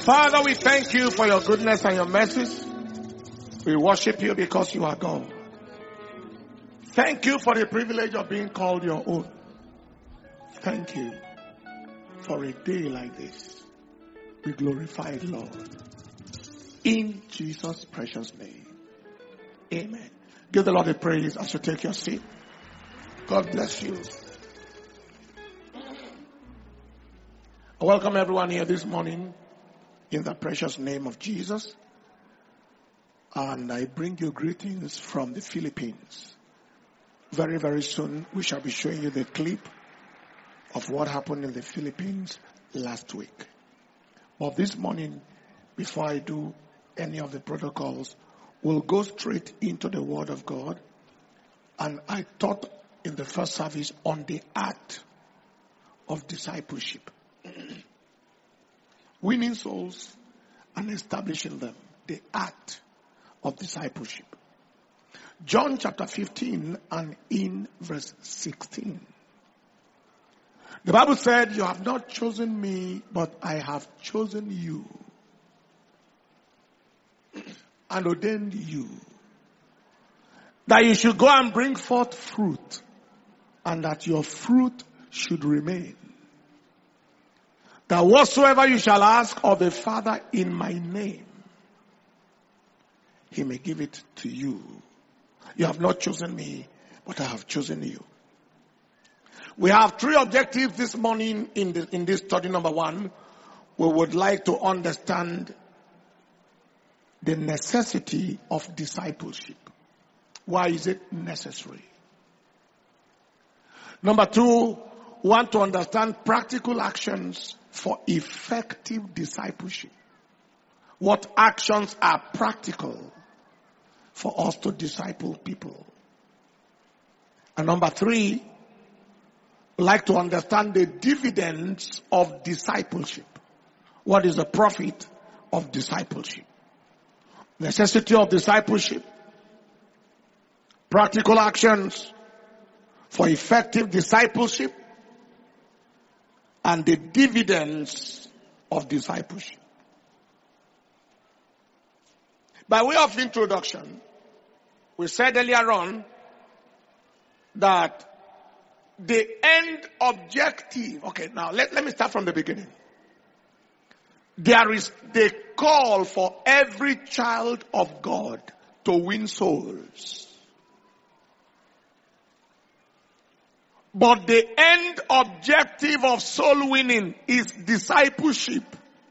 Father, we thank you for your goodness and your mercies. We worship you because you are God. Thank you for the privilege of being called your own. Thank you for a day like this. We glorify the Lord. In Jesus' precious name. Amen. Give the Lord a praise as you take your seat. God bless you. I welcome everyone here this morning in the precious name of Jesus. And I bring you greetings from the Philippines. Very, very soon we shall be showing you the clip of what happened in the Philippines last week. But this morning, before I do any of the protocols, we'll go straight into the Word of God. And I taught in the first service on the art of discipleship. Winning souls and establishing them. The art of discipleship. John chapter 15 and in verse 16. The Bible said, you have not chosen me, but I have chosen you and ordained you that you should go and bring forth fruit and that your fruit should remain. That whatsoever you shall ask of the Father in my name, he may give it to you. You have not chosen me, but I have chosen you. We have three objectives this morning in this study. Number one, we would like to understand the necessity of discipleship. Why is it necessary? Number two, we want to understand practical actions for effective discipleship. What actions are practical for us to disciple people? And number three, we'd like to understand the dividends of discipleship. What is the profit of discipleship? Necessity of discipleship. Practical actions for effective discipleship. And the dividends of discipleship. By way of introduction, we said earlier on that the end objective, okay, now let me start from the beginning. There is the call for every child of God to win souls. But the end objective of soul winning is discipleship.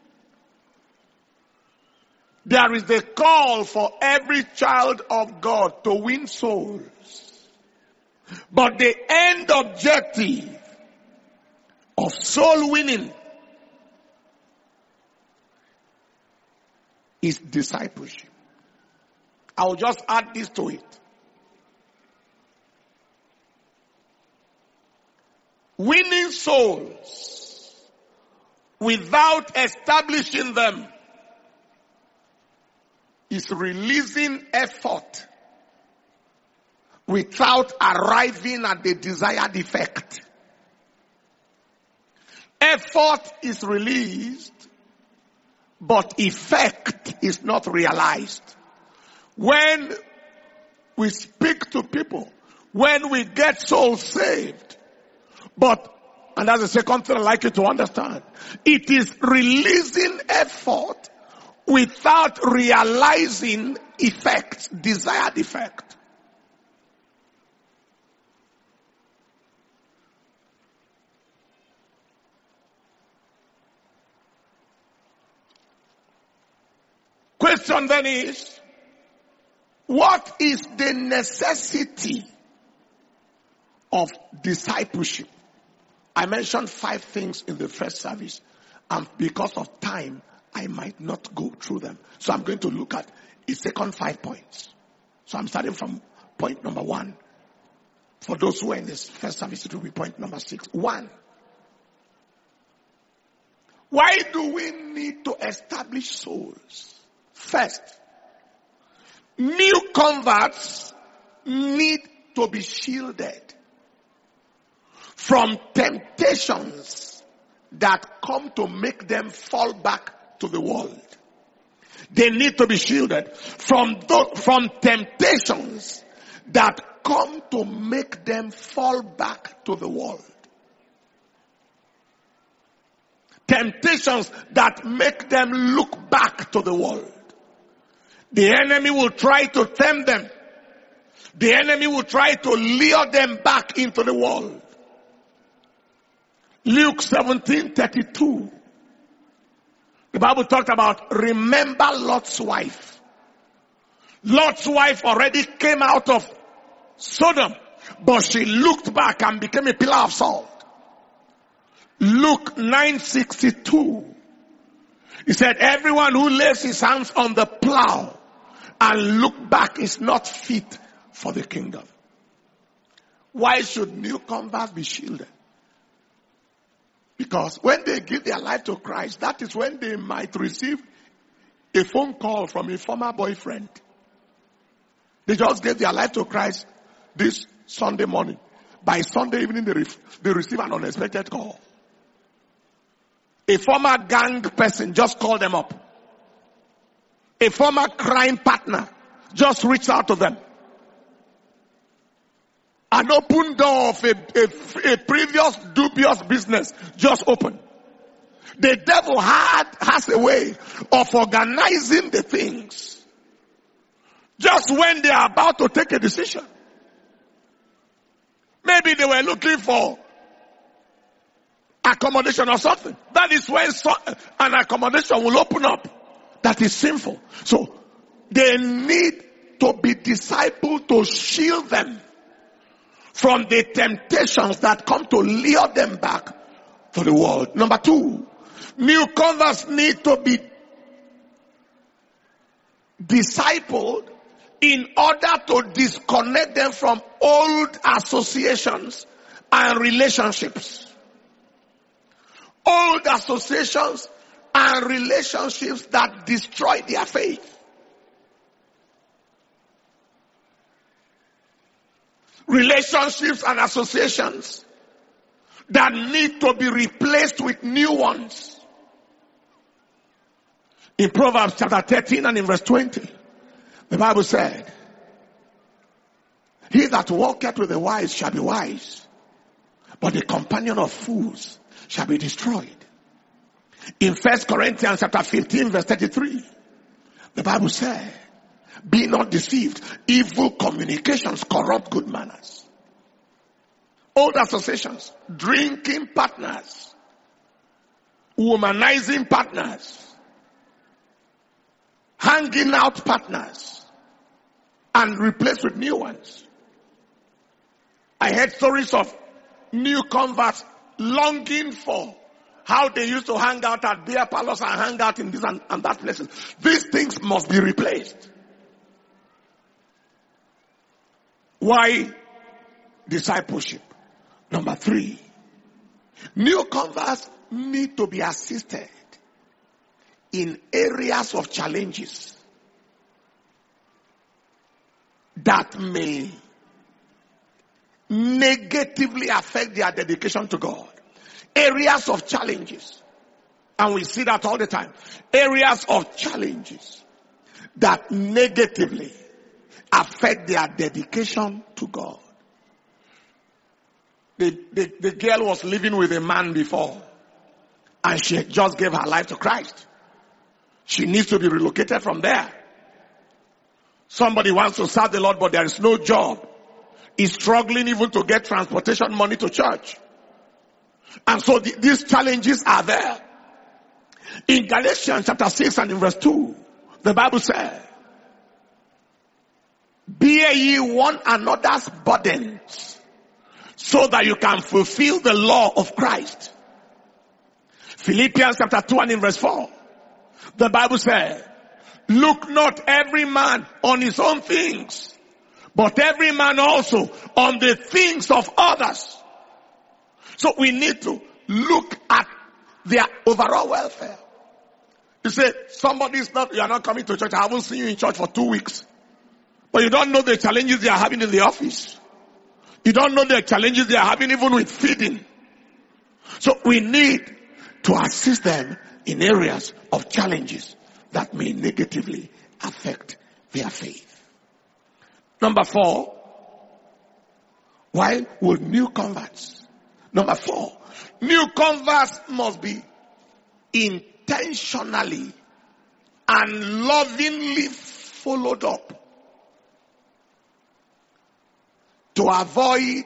There is the call for every child of God to win souls. But the end objective of soul winning is discipleship. I will just add this to it. Winning souls without establishing them is releasing effort without arriving at the desired effect. Effort is released, but effect is not realized. When we speak to people, when we get souls saved, and that's the second thing I'd like you to understand, it is releasing effort without realizing effects, desired effect. Question then is, what is the necessity of discipleship? I mentioned 5 things in the first service, and because of time, I might not go through them. So I'm going to look at the second 5 points. So I'm starting from point number 1. For those who are in this first service, it will be point number 6. 1. Why do we need to establish souls? First, new converts need to be shielded from temptations that come to make them fall back to the world. They need to be shielded from temptations that come to make them fall back to the world. Temptations that make them look back to the world. The enemy will try to tempt them. The enemy will try to lure them back into the world. Luke 17:32. The Bible talked about remember Lot's wife. Lot's wife already came out of Sodom, but she looked back and became a pillar of salt. Luke 9:62. He said, everyone who lays his hands on the plow and look back is not fit for the kingdom. Why should new converts be shielded? Because when they give their life to Christ, that is when they might receive a phone call from a former boyfriend. They just gave their life to Christ this Sunday morning. By Sunday evening, they receive an unexpected call. A former gang person just called them up. A former crime partner just reached out to them. An open door of a previous dubious business just opened. The devil has a way of organizing the things just when they are about to take a decision. Maybe they were looking for accommodation or something. That is when an accommodation will open up that is sinful. So they need to be discipled to shield them from the temptations that come to lure them back to the world. Number 2, new converts need to be discipled in order to disconnect them from old associations and relationships. Old associations and relationships that destroy their faith. Relationships and associations that need to be replaced with new ones. In Proverbs chapter 13 and in verse 20, the Bible said, he that walketh with the wise shall be wise, but the companion of fools shall be destroyed. In 1 Corinthians chapter 15 verse 33, the Bible said, be not deceived. Evil communications corrupt good manners. Old associations, drinking partners, womanizing partners, hanging out partners, and replaced with new ones. I heard stories of new converts longing for how they used to hang out at beer parlors and hang out in this and that places. These things must be replaced. Why discipleship? Number 3, new converts need to be assisted in areas of challenges that may negatively affect their dedication to God. Areas of challenges. And we see that all the time. Areas of challenges that negatively affect their dedication to God. The girl was living with a man before, and she just gave her life to Christ. She needs to be relocated from there. Somebody wants to serve the Lord, but there is no job. He's struggling even to get transportation money to church. And so these challenges are there. In Galatians chapter 6 and in verse 2, the Bible says, bear ye one another's burdens, so that you can fulfill the law of Christ. Philippians chapter 2 and in verse 4, the Bible says, look not every man on his own things, but every man also on the things of others. So we need to look at their overall welfare. You say, you are not coming to church. I haven't seen you in church for 2 weeks. But you don't know the challenges they are having in the office. You don't know the challenges they are having even with feeding. So we need to assist them in areas of challenges that may negatively affect their faith. Number 4, why would new converts? Number 4, new converts must be intentionally and lovingly followed up to avoid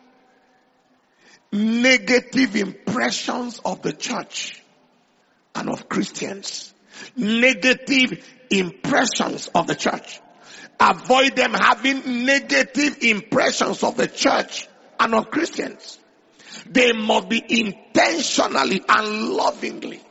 negative impressions of the church and of Christians. Negative impressions of the church. Avoid them having negative impressions of the church and of Christians. They must be intentionally and lovingly.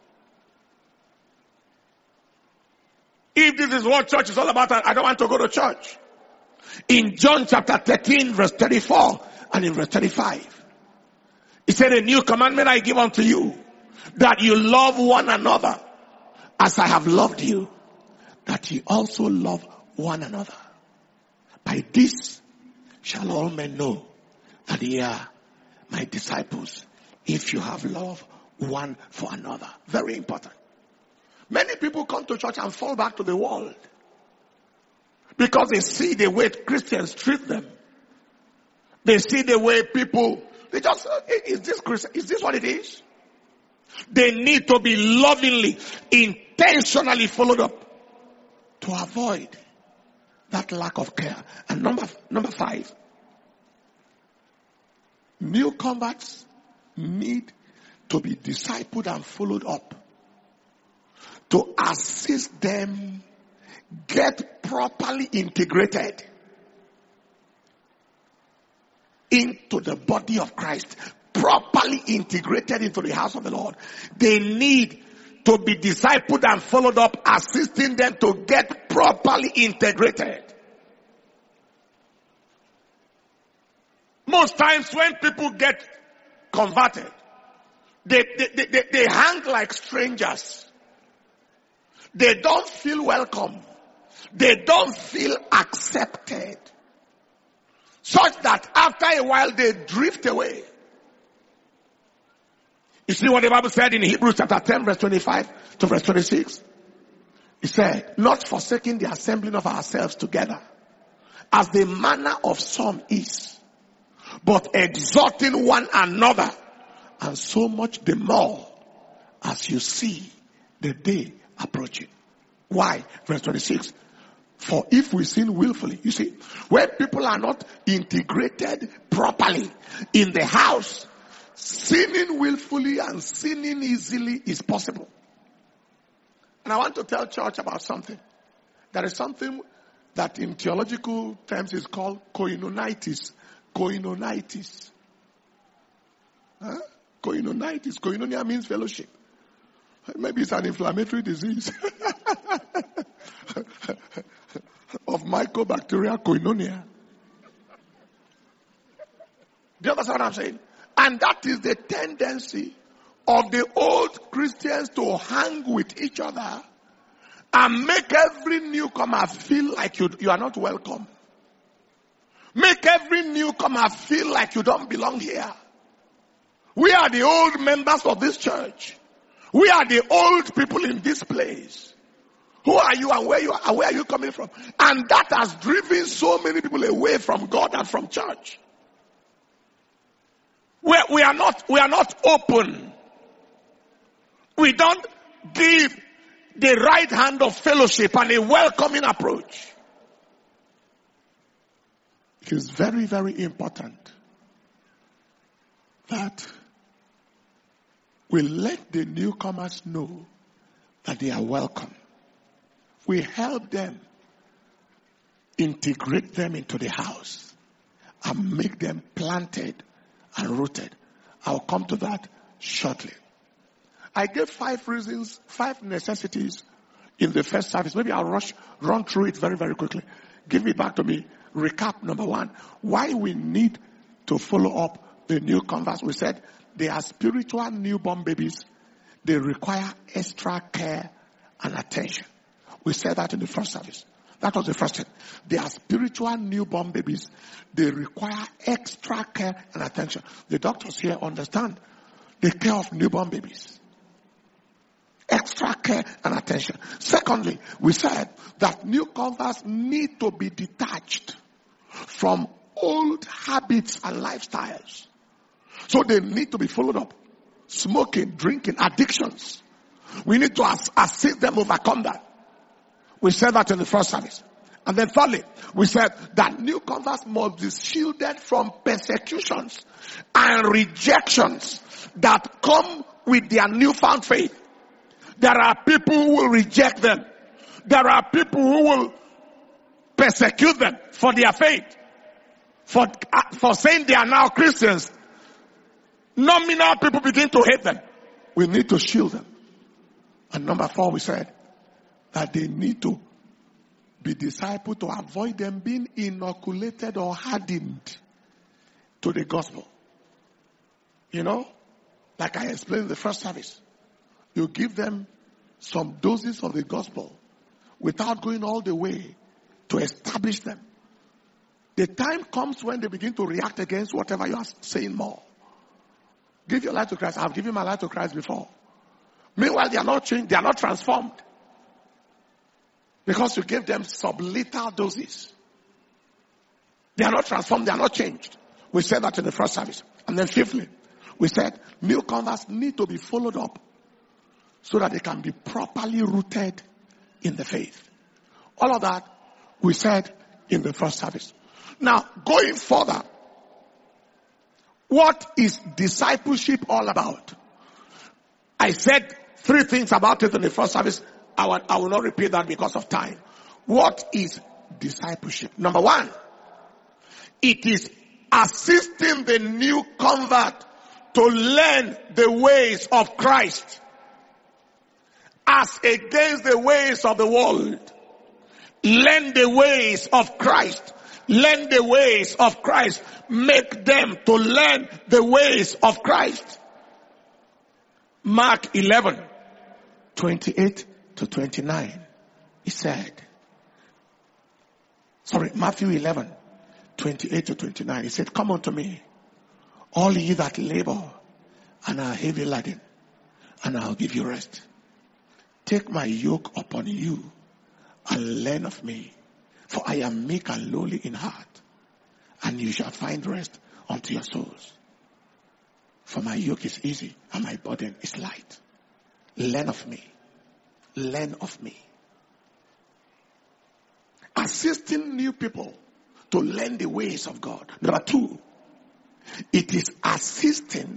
If this is what church is all about, I don't want to go to church. In John chapter 13 verse 34 and in verse 35, he said, a new commandment I give unto you, that you love one another as I have loved you, that ye also love one another. By this shall all men know that ye are my disciples, if you have love one for another. Very important. Many people come to church and fall back to the world because they see the way Christians treat them. They see the way people, they just, is this Christian? Is this what it is? They need to be lovingly, intentionally followed up to avoid that lack of care. And number 5, new converts need to be discipled and followed up to assist them get properly integrated into the body of Christ, properly integrated into the house of the Lord. They need to be discipled and followed up, assisting them to get properly integrated. Most times when people get converted, they hang like strangers. They don't feel welcome. They don't feel accepted. Such that after a while they drift away. You see what the Bible said in Hebrews chapter 10 verse 25 to verse 26? It said, not forsaking the assembling of ourselves together, as the manner of some is, but exhorting one another, and so much the more as you see the day approaching. Why? Verse 26. For if we sin willfully, you see, when people are not integrated properly in the house, sinning willfully and sinning easily is possible. And I want to tell church about something. There is something that in theological terms is called koinonitis. Koinonitis. Huh? Koinonitis. Koinonia means fellowship. Maybe it's an inflammatory disease of Mycobacteria koinonia. Do you understand what I'm saying? And that is the tendency of the old Christians to hang with each other and make every newcomer feel like you are not welcome. Make every newcomer feel like you don't belong here. We are the old members of this church. We are the old people in this place. Who are you and where are you coming from? And that has driven so many people away from God and from church. We are not open. We don't give the right hand of fellowship and a welcoming approach. It is very, very important that we let the newcomers know that they are welcome. We help them integrate them into the house and make them planted and rooted. I'll come to that shortly. I gave 5 reasons, 5 necessities in the first service. Maybe I'll run through it very, very quickly. Give it back to me. Recap number 1. Why we need to follow up the new converts. We said they are spiritual newborn babies. They require extra care and attention. We said that in the first service. That was the first thing. They are spiritual newborn babies. They require extra care and attention. The doctors here understand the care of newborn babies. extra care and attention. Secondly, we said that new converts need to be detached from old habits and lifestyles. So they need to be followed up. Smoking, drinking, addictions. We need to assist them overcome that. We said that in the first service. And then thirdly, we said that new converts must be shielded from persecutions and rejections that come with their newfound faith. There are people who will reject them. There are people who will persecute them for their faith. For saying they are now Christians. Nominal people begin to hate them. We need to shield them. And number 4, we said that they need to be discipled to avoid them being inoculated or hardened to the gospel. You know, like I explained in the first service, you give them some doses of the gospel without going all the way to establish them. The time comes when they begin to react against whatever you are saying more. Give your life to Christ. I've given my life to Christ before. Meanwhile, they are not changed. They are not transformed. Because you gave them sublethal doses. They are not transformed. They are not changed. We said that in the first service. And then fifthly, we said new converts need to be followed up so that they can be properly rooted in the faith. All of that we said in the first service. Now, going further, what is discipleship all about? I said 3 things about it in the first service. I will not repeat that because of time. What is discipleship? Number 1, it is assisting the new convert to learn the ways of Christ as against the ways of the world. Learn the ways of Christ. Learn the ways of Christ. Make them to learn the ways of Christ. Mark 11, 28 to 29. He said, Matthew 11, 28 to 29. He said, come unto me, all ye that labor and are heavy laden, and I'll give you rest. Take my yoke upon you and learn of me, for I am meek and lowly in heart, and you shall find rest unto your souls. For my yoke is easy and my burden is light. Learn of me. Learn of me. Assisting new people to learn the ways of God. Number 2, it is assisting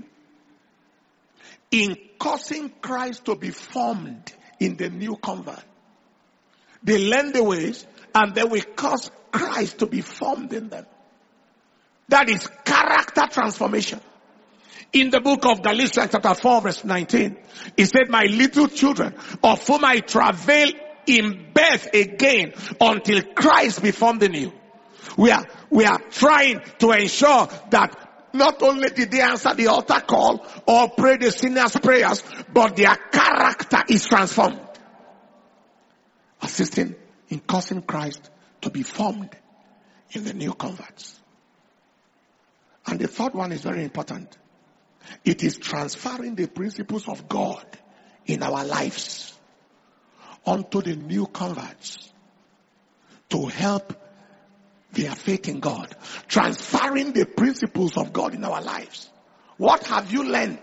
in causing Christ to be formed in the new convert. They learn the ways and then we cause Christ to be formed in them. That is character transformation. In the book of Galatians chapter 4 verse 19, it said, my little children, of whom I travail in birth again until Christ be formed in you. We are trying to ensure that not only did they answer the altar call or pray the sinner's prayers, but their character is transformed. Assisting in causing Christ to be formed in the new converts. And the third one is very important. It is transferring the principles of God in our lives onto the new converts to help their faith in God. Transferring the principles of God in our lives. What have you learned?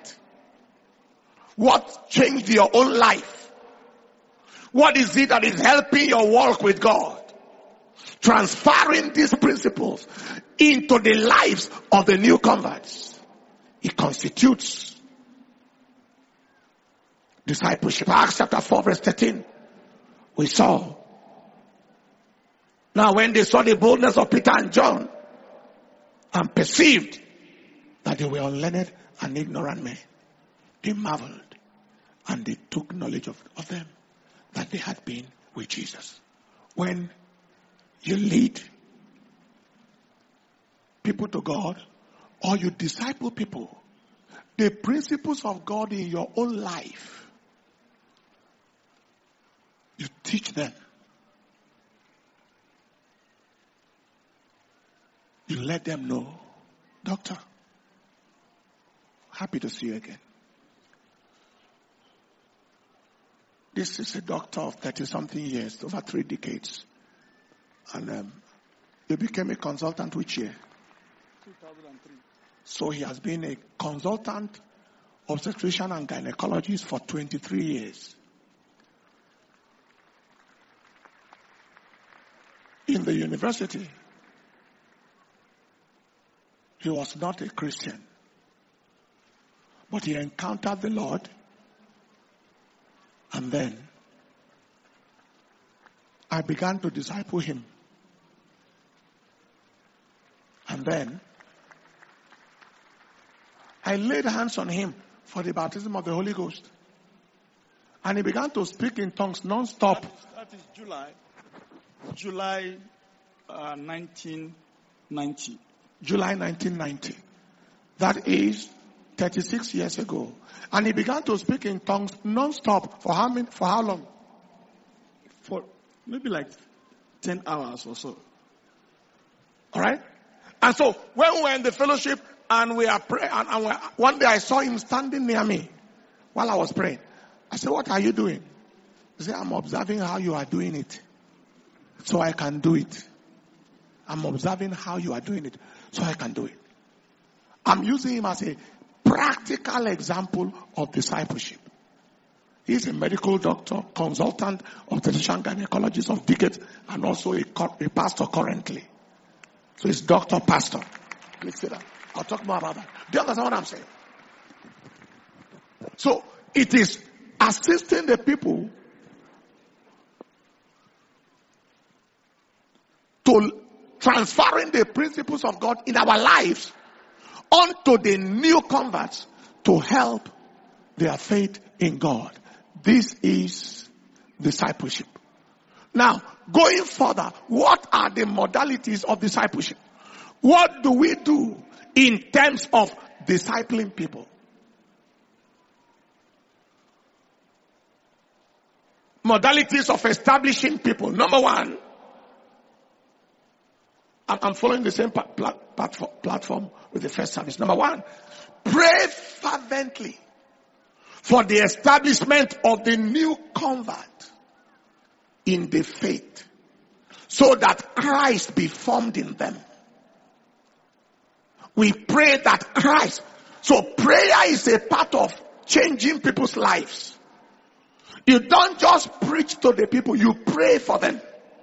What changed your own life? What is it that is helping your walk with God? Transferring these principles into the lives of the new converts. It constitutes discipleship. Acts chapter 4 verse 13. We saw. Now when they saw the boldness of Peter and John and perceived that they were unlearned and ignorant men, they marveled and they took knowledge of them that they had been with Jesus. When you lead people to God, or you disciple people, the principles of God in your own life, you teach them. You let them know, doctor, happy to see you again. This is a doctor of 30-something years, over 3 decades. And he became a consultant which year? 2003. So he has been a consultant, obstetrician and gynecologist for 23 years. In the university, he was not a Christian. But he encountered the Lord. And then I began to disciple him. And then I laid hands on him for the baptism of the Holy Ghost. And he began to speak in tongues non-stop. That is July 1990. July 1990. That is 36 years ago. And he began to speak in tongues non-stop. For how long? For maybe like 10 hours or so. Alright? And so when we were in the fellowship and we are praying, and one day I saw him standing near me while I was praying. I said, "What are you doing?" He said, "I'm observing how you are doing it, so I can do it. I'm observing how you are doing it, so I can do it." I'm using him as a practical example of discipleship. He's a medical doctor, consultant, obstetrician, gynecologist of decades, and also a pastor currently. So he's doctor, pastor. Please sit down. I'll talk more about that. Do you understand what I'm saying? So it is assisting the people to transferring the principles of God in our lives onto the new converts to help their faith in God. This is discipleship. Now, going further, what are the modalities of discipleship? What do we do in terms of discipling people? Modalities of establishing people. Number one, I'm following the same platform with the first service. Number one, pray fervently for the establishment of the new convert in the faith, so that Christ be formed in them. We pray that Christ. So prayer is a part of changing people's lives. You don't just preach to the people, you pray for them.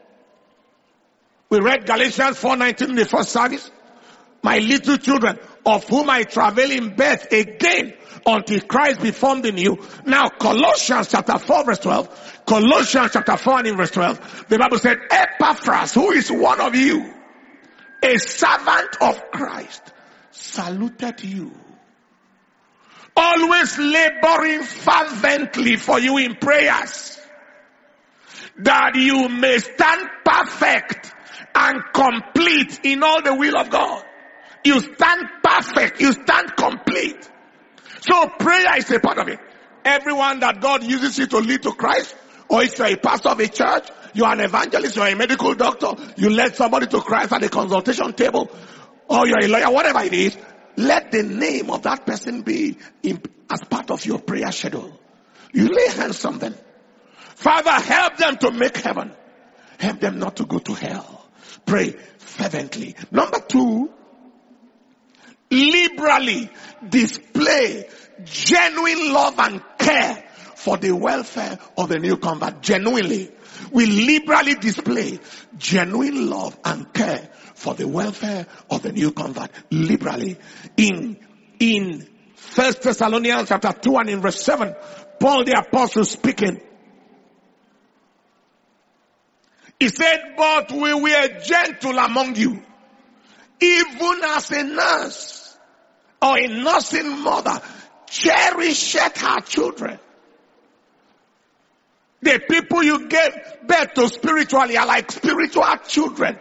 We read Galatians 4:19 in the first service. My little children, of whom I travail in birth again until Christ be formed in you. Now Colossians chapter 4 verse 12. Colossians chapter 4 and in verse 12. The Bible said, Epaphras, who is one of you, a servant of Christ, saluted you, always laboring fervently for you in prayers, that you may stand perfect and complete in all the will of God. You stand perfect. You stand complete. So prayer is a part of it. Everyone that God uses you to lead to Christ, or if you're a pastor of a church, you're an evangelist, you're a medical doctor, you led somebody to Christ at a consultation table, or you're a lawyer, whatever it is, let the name of that person be as part of your prayer schedule. You lay hands on them. Father, help them to make heaven. Help them not to go to hell. Pray fervently. Number two, liberally display genuine love and care for the welfare of the new convert. Genuinely. We liberally display genuine love and care for the welfare of the new convert. Liberally. In 1 Thessalonians chapter 2 and in verse 7, Paul the apostle speaking, he said, but we were gentle among you, even as a nurse or a nursing mother cherisheth her children. The people you gave birth to spiritually are like spiritual children.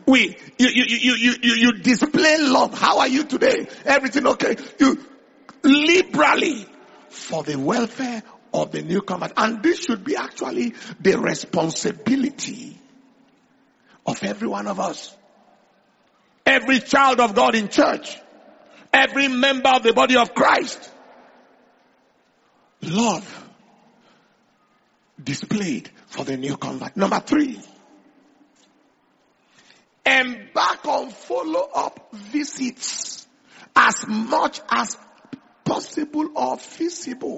You display love. How are you today? Everything okay? You liberally for the welfare of the new convert. And this should be actually the responsibility of every one of us. Every child of God in church. Every member of the body of Christ. Love. displayed for the new convert. Number 3, embark on follow-up visits as much as possible or feasible.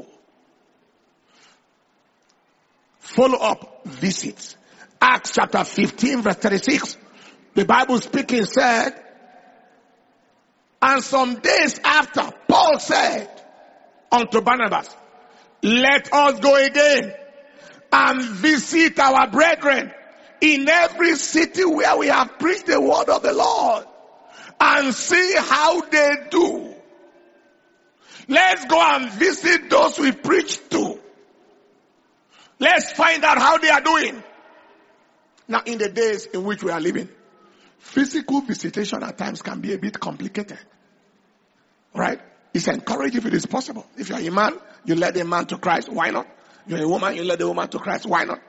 Follow-up visits. Acts chapter 15 verse 36. The Bible speaking said, and some days after, Paul said unto Barnabas, let us go again and visit our brethren in every city where we have preached the word of the Lord, and see how they do. Let's go and visit those we preach to. Let's find out how they are doing. Now, in the days in which we are living, physical visitation at times can be a bit complicated. Right? It's encouraged if it is possible. If you're a man, you lead a man to Christ. Why not? You're a woman, you lead a woman to Christ. Why not?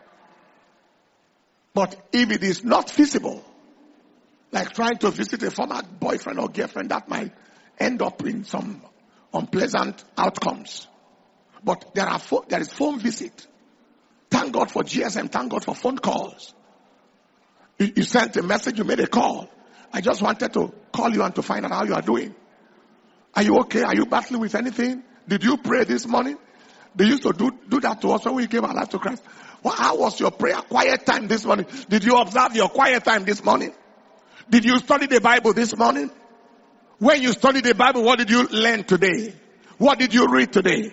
But if it is not feasible, like trying to visit a former boyfriend or girlfriend, that might end up in some unpleasant outcomes. But there is phone visit. Thank God for GSM. Thank God for phone calls. You sent a message, you made a call. I just wanted to call you and to find out how you are doing. Are you okay? Are you battling with anything? Did you pray this morning? They used to do that to us when we gave our life to Christ. Well, how was your prayer quiet time this morning? Did you observe your quiet time this morning? Did you study the Bible this morning? When you studied the Bible, what did you learn today? What did you read today?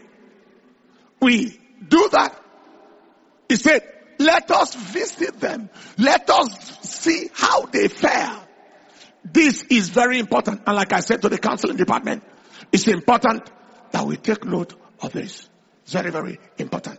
We do that. He said, let us visit them. Let us see how they fare. This is very important. And like I said to the counseling department, it's important that we take note of this. It's very, very important.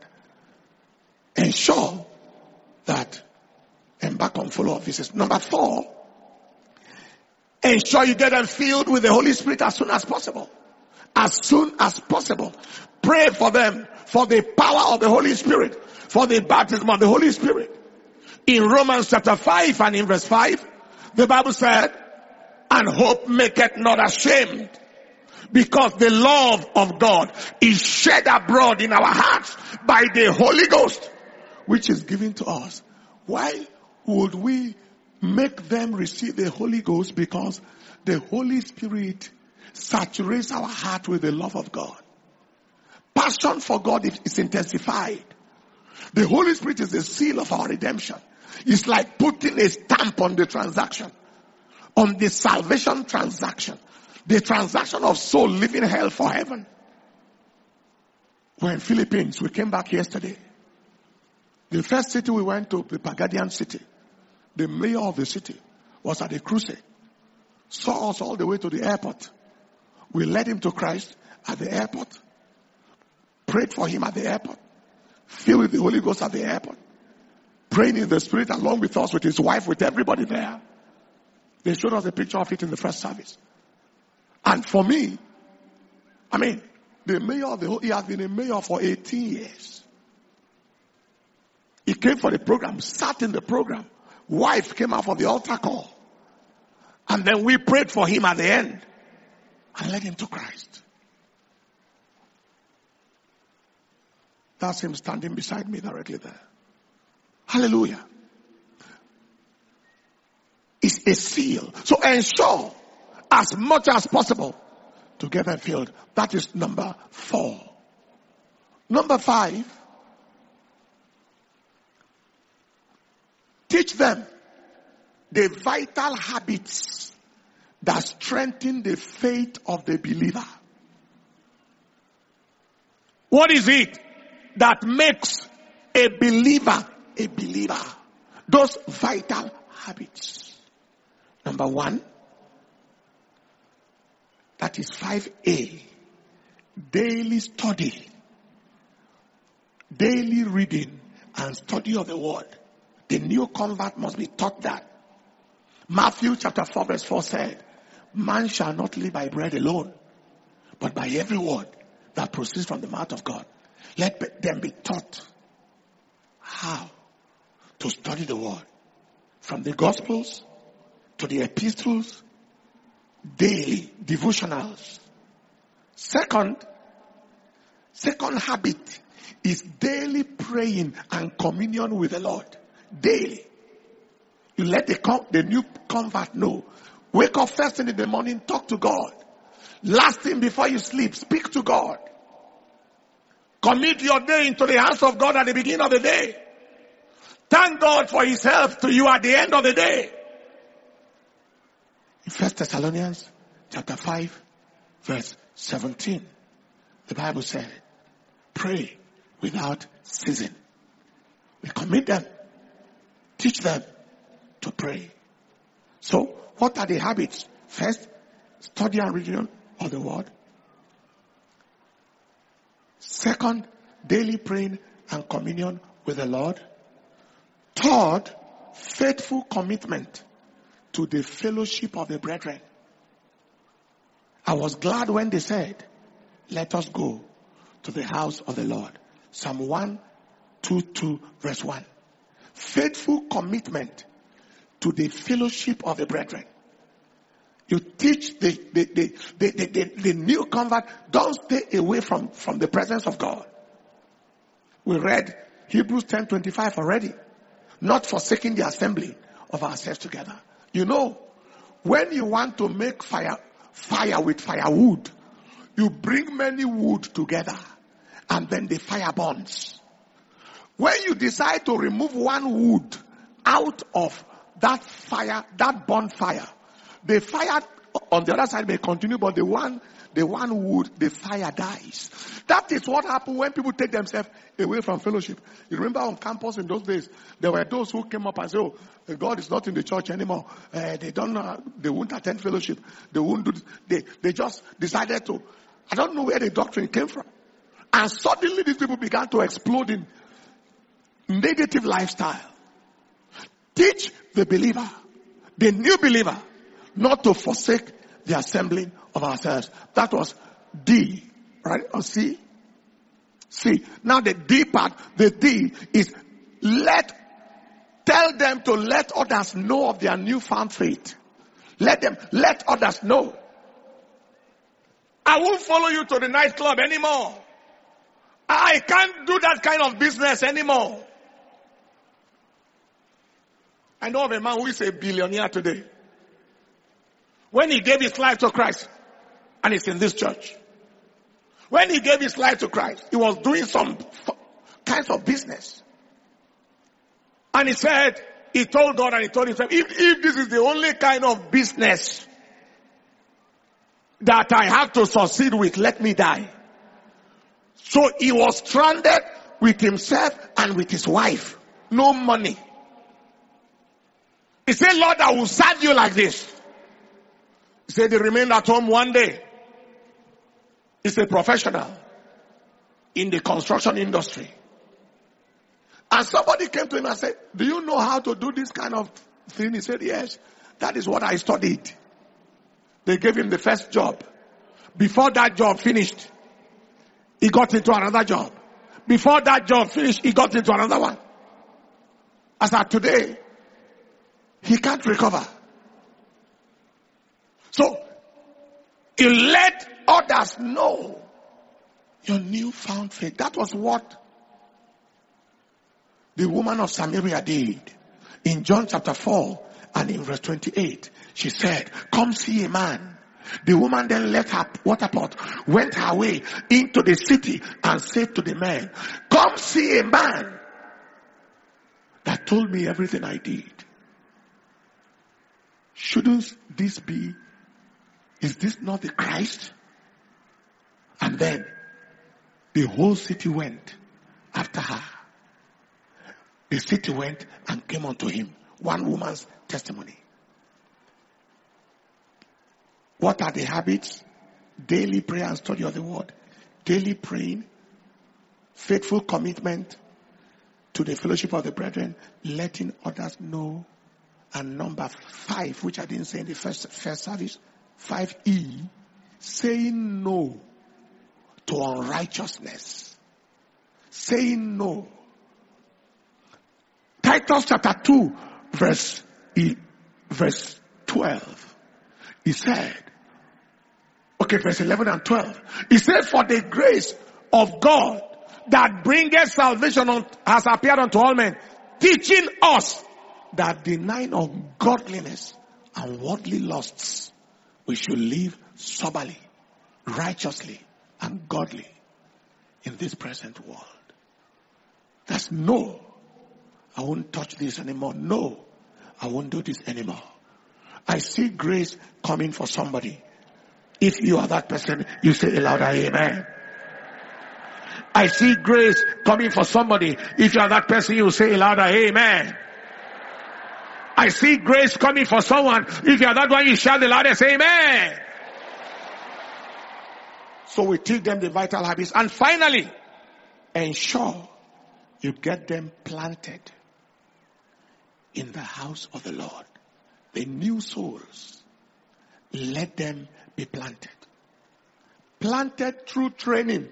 Ensure that embark on follow-up visits. Number 4, ensure you get them filled with the Holy Spirit as soon as possible. As soon as possible. Pray for them for the power of the Holy Spirit, for the baptism of the Holy Spirit. In Romans chapter 5 and in verse 5, the Bible said, and hope maketh not ashamed, because the love of God is shed abroad in our hearts by the Holy Ghost, which is given to us. Why would we make them receive the Holy Ghost? Because the Holy Spirit saturates our heart with the love of God. Passion for God is intensified. The Holy Spirit is the seal of our redemption. It's like putting a stamp on the transaction, on the salvation transaction, the transaction of soul leaving hell for heaven. We're in Philippines. We came back yesterday. The first city we went to, the Pagadian city, the mayor of the city was at a crusade. Saw us all the way to the airport. We led him to Christ at the airport. Prayed for him at the airport. Filled with the Holy Ghost at the airport. Praying in the Spirit along with us, with his wife, with everybody there. They showed us a picture of it in the first service. And for me, the mayor of he has been a mayor for 18 years. He came for the program, sat in the program. Wife came out for the altar call. And then we prayed for him at the end and led him to Christ. That's him standing beside me directly there. Hallelujah. It's a seal. So ensure as much as possible to get them filled. That is number 4. Number 5. Teach them the vital habits that strengthen the faith of the believer. What is it that makes a believer a believer? Those vital habits. Number 1, that is 5A. Daily study. Daily reading and study of the word. The new convert must be taught that. Matthew chapter 4 verse 4 said, man shall not live by bread alone, but by every word that proceeds from the mouth of God. Let them be taught how to study the word. From the Gospels to the epistles, daily devotionals. Second habit is daily praying and communion with the Lord. Daily. You let the new convert know. Wake up first thing in the morning, talk to God. Last thing before you sleep, speak to God. Commit your day into the hands of God at the beginning of the day. Thank God for His help to you at the end of the day. In 1 Thessalonians chapter 5, verse 17, the Bible said, pray without ceasing. We commit them, teach them to pray. So, what are the habits? First, study and reading of the Word. Second, daily praying and communion with the Lord. Third, faithful commitment to the fellowship of the brethren. I was glad when they said, let us go to the house of the Lord. Psalm 122 verse 1. Faithful commitment to the fellowship of the brethren. You teach the new convert, don't stay away from the presence of God. We read Hebrews 10:25 already. Not forsaking the assembly of ourselves together. You know, when you want to make fire with firewood, you bring many wood together and then the fire burns. When you decide to remove one wood out of that fire, that bonfire, the fire on the other side may continue, but the one wood, the fire dies. That is what happened when people take themselves away from fellowship. You remember on campus in those days, there were those who came up and said, oh, God is not in the church anymore. They won't attend fellowship. They won't do this. They just decided to. I don't know where the doctrine came from. And suddenly these people began to explode in negative lifestyle. Teach the believer, the new believer, not to forsake the assembling of ourselves. That was D, right? Or C? C. Now the D part, the D is tell them to let others know of their newfound faith. Let others know. I won't follow you to the nightclub anymore. I can't do that kind of business anymore. I know of a man who is a billionaire today. When he gave his life to Christ, and it's in this church. When he gave his life to Christ, he was doing some kinds of business. And he told God and he told himself, if this is the only kind of business that I have to succeed with, let me die. So he was stranded with himself and with his wife. No money. He said, Lord, I will serve you like this. He said he remained at home one day. He's a professional in the construction industry. And somebody came to him and said, do you know how to do this kind of thing? He said, yes, that is what I studied. They gave him the first job. Before that job finished, he got into another job. Before that job finished, he got into another one. As of today, he can't recover. So, you let others know your newfound faith. That was what the woman of Samaria did. In John chapter 4 and in verse 28, she said, come see a man. The woman then left her water pot, went her way into the city and said to the man, come see a man that told me everything I did. Shouldn't this be? Is this not the Christ? And then the whole city went after her. The city went and came unto him. One woman's testimony. What are the habits? Daily prayer and study of the word. Daily praying. Faithful commitment to the fellowship of the brethren. Letting others know. And number 5, which I didn't say in the first service. 5E. Saying no to unrighteousness. Saying no. Titus chapter 2 verse 12. He said, verse 11 and 12. He said, for the grace of God that bringeth salvation has appeared unto all men, teaching us that denying ungodliness and worldly lusts, we should live soberly, righteously, and godly in this present world. That's no, I won't touch this anymore. No, I won't do this anymore. I see grace coming for somebody. If you are that person, you say a louder amen. I see grace coming for somebody. If you are that person, you say a louder amen. I see grace coming for someone. If you are that one, you shout the loudest amen. So we teach them the vital habits. And finally, ensure you get them planted in the house of the Lord. The new souls, let them be planted. Planted through training.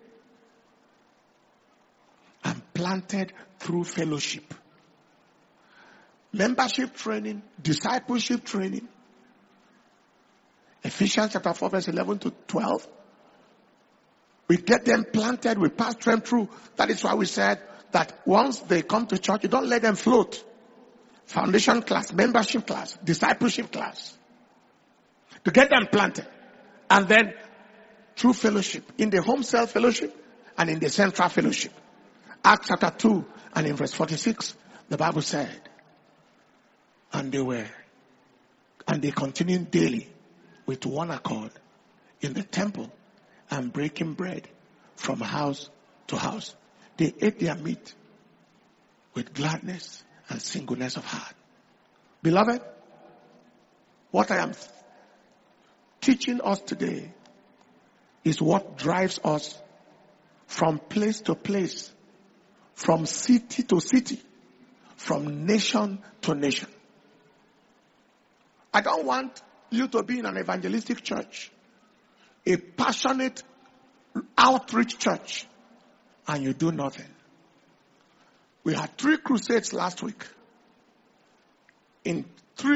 And planted through fellowship. Membership training, discipleship training. Ephesians chapter 4 verse 11 to 12. We get them planted, we pass them through. That is why we said that once they come to church, you don't let them float. Foundation class, membership class, discipleship class. To get them planted. And then through fellowship. In the home cell fellowship and in the central fellowship. Acts chapter 2 and in verse 46, the Bible said, and they continued daily with one accord in the temple and breaking bread from house to house. They ate their meat with gladness and singleness of heart. Beloved, what I am teaching us today is what drives us from place to place, from city to city, from nation to nation. I don't want you to be in an evangelistic church, a passionate outreach church, and you do nothing. We had 3 crusades last week in 3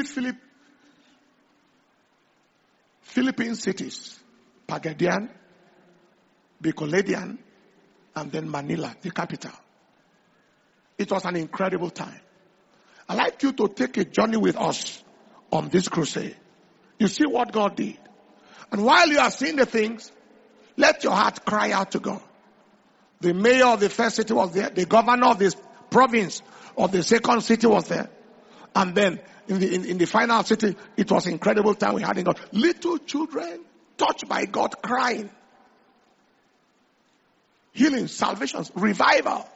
Philippine cities, Pagadian, Bicoledian, and then Manila, the capital. It was an incredible time. I'd like you to take a journey with us on this crusade. You see what God did. And while you are seeing the things, let your heart cry out to God. The mayor of the first city was there. The governor of this province of the second city was there. And then in the final city, it was incredible time we had in God. Little children touched by God crying. Healing, salvations, revival.